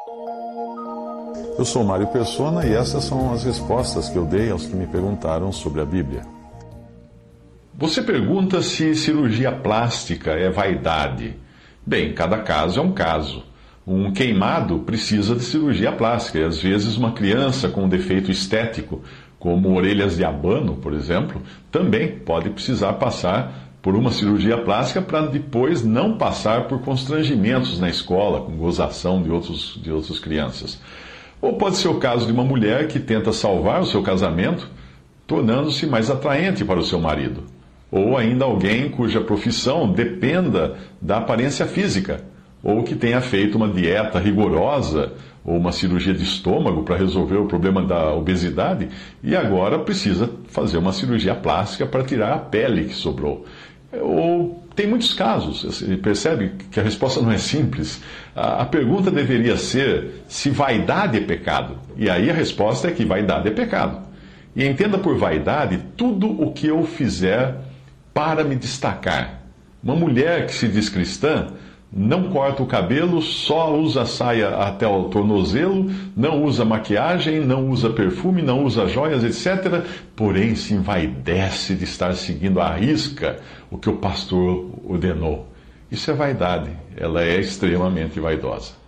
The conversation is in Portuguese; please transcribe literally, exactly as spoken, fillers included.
Eu sou Mário Persona e essas são as respostas que eu dei aos que me perguntaram sobre a Bíblia. Você pergunta se cirurgia plástica é vaidade. Bem, cada caso é um caso. Um queimado precisa de cirurgia plástica e às vezes uma criança com um defeito estético, como orelhas de abano, por exemplo, também pode precisar passar por uma cirurgia plástica para depois não passar por constrangimentos na escola, com gozação de, outros, de outras crianças. Ou pode ser o caso de uma mulher que tenta salvar o seu casamento, tornando-se mais atraente para o seu marido. Ou ainda alguém cuja profissão dependa da aparência física, ou que tenha feito uma dieta rigorosa, ou uma cirurgia de estômago para resolver o problema da obesidade, e agora precisa fazer uma cirurgia plástica para tirar a pele que sobrou. Ou tem muitos casos, você percebe que a resposta não é simples. A, a pergunta deveria ser se vaidade é pecado. E aí a resposta é que vaidade é pecado. E entenda por vaidade tudo o que eu fizer para me destacar. Uma mulher que se diz cristã não corta o cabelo, só usa saia até o tornozelo, não usa maquiagem, não usa perfume, não usa joias, etcétera. Porém, se envaidece de estar seguindo à risca o que o pastor ordenou. Isso é vaidade. Ela é extremamente vaidosa.